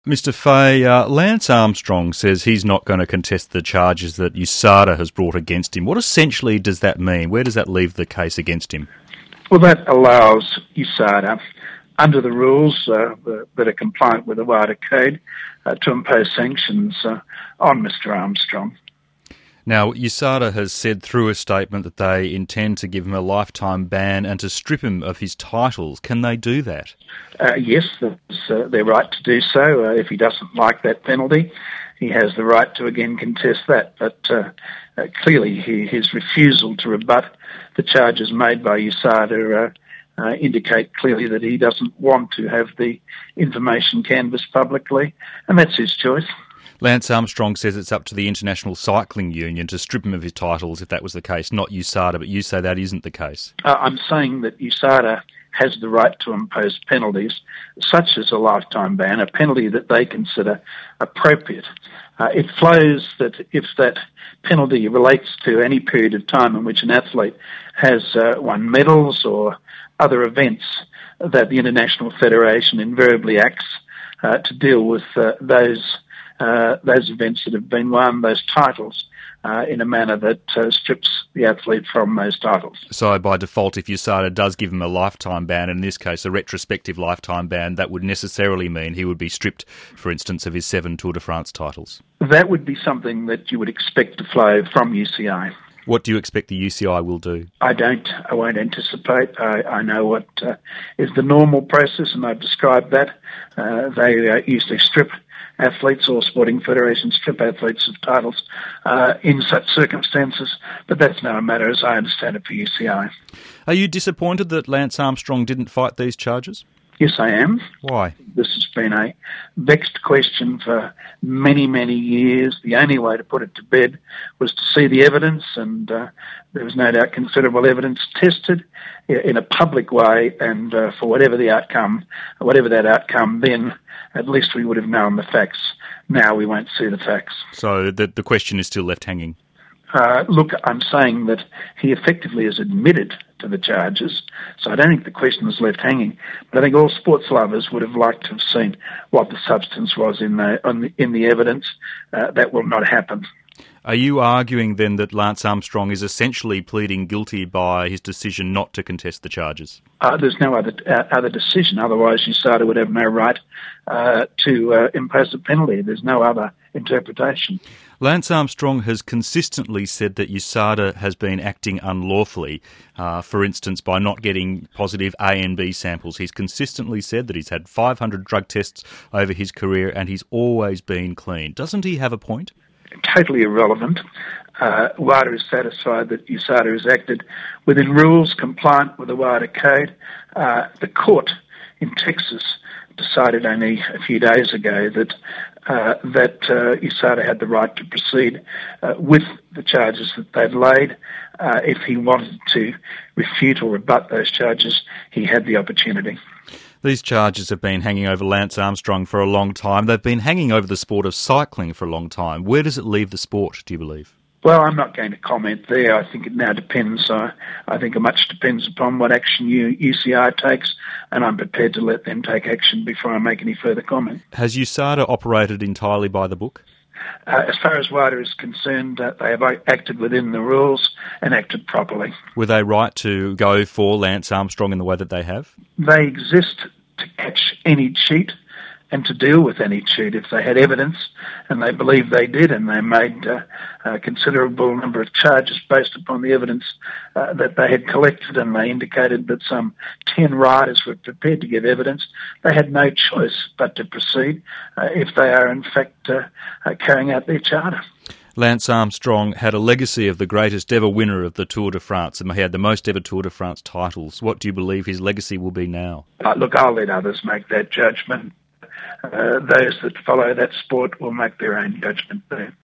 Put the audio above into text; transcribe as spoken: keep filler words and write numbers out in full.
Mister Fahey, uh, Lance Armstrong says he's not going to contest the charges that U S A D A has brought against him. What essentially does that mean? Where does that leave the case against him? Well, that allows U S A D A, under the rules uh, that are compliant with the WADA Code, uh, to impose sanctions uh, on Mister Armstrong. Now, U S A D A has said through a statement that they intend to give him a lifetime ban and to strip him of his titles. Can they do that? Uh, yes, that's uh, their right to do so. Uh, if he doesn't like that penalty, he has the right to again contest that. But uh, uh, clearly he, his refusal to rebut the charges made by U S A D A uh, uh, indicate clearly that he doesn't want to have the information canvassed publicly, and that's his choice. Lance Armstrong says it's up to the International Cycling Union to strip him of his titles if that was the case, not U S A D A, but you say that isn't the case. Uh, I'm saying that U S A D A has the right to impose penalties, such as a lifetime ban, a penalty that they consider appropriate. Uh, it flows that if that penalty relates to any period of time in which an athlete has uh, won medals or other events, that the International Federation invariably acts uh, to deal with uh, those Uh, those events that have been won, those titles, uh, in a manner that uh, strips the athlete from those titles. So by default, if U S A D A does give him a lifetime ban, in this case a retrospective lifetime ban, that would necessarily mean he would be stripped, for instance, of his seven Tour de France titles? That would be something that you would expect to flow from U C I. What do you expect the U C I will do? I don't. I won't anticipate. I, I know what uh, is the normal process, and I've described that. Uh, they uh, usually strip athletes, or sporting federations strip athletes of titles uh, in such circumstances, but that's now a matter, as I understand it, for U C I. Are you disappointed that Lance Armstrong didn't fight these charges? Yes, I am. Why? This has been a vexed question for many, many years. The only way to put it to bed was to see the evidence, and uh, there was no doubt considerable evidence tested in a public way, and uh, for whatever the outcome, whatever that outcome, then at least we would have known the facts. Now we won't see the facts. So the, the question is still left hanging? Uh, look, I'm saying that he effectively has admitted to the charges, so I don't think the question is left hanging. But I think all sports lovers would have liked to have seen what the substance was in the, on the, in the evidence. Uh, that will not happen. Are you arguing then that Lance Armstrong is essentially pleading guilty by his decision not to contest the charges? Uh, there's no other uh, other decision. Otherwise, U S A D A would have no right uh, to uh, impose a penalty. There's no other interpretation. Lance Armstrong has consistently said that U S A D A has been acting unlawfully, uh, for instance, by not getting positive A and B samples. He's consistently said that he's had five hundred drug tests over his career and he's always been clean. Doesn't he have a point? Totally irrelevant. Uh, WADA is satisfied that U S A D A has acted within rules compliant with the WADA Code. Uh, the court in Texas decided only a few days ago that uh, that uh, U S A D A had the right to proceed uh, with the charges that they'd laid. Uh, if he wanted to refute or rebut those charges, he had the opportunity. These charges have been hanging over Lance Armstrong for a long time. They've been hanging over the sport of cycling for a long time. Where does it leave the sport, do you believe? Well, I'm not going to comment there. I think it now depends. Uh, I think much depends upon what action U C I takes, and I'm prepared to let them take action before I make any further comment. Has U S A D A operated entirely by the book? Uh, as far as WADA is concerned, uh, they have acted within the rules and acted properly. Were they right to go for Lance Armstrong in the way that they have? They exist to catch any cheat and to deal with any cheat. If they had evidence, and they believe they did, and they made uh, a considerable number of charges based upon the evidence uh, that they had collected, and they indicated that some ten riders were prepared to give evidence, they had no choice but to proceed uh, if they are in fact uh, uh, carrying out their charter. Lance Armstrong had a legacy of the greatest ever winner of the Tour de France, and he had the most ever Tour de France titles. What do you believe his legacy will be now? Uh, look, I'll let others make that judgment. Uh, those that follow that sport will make their own judgment there.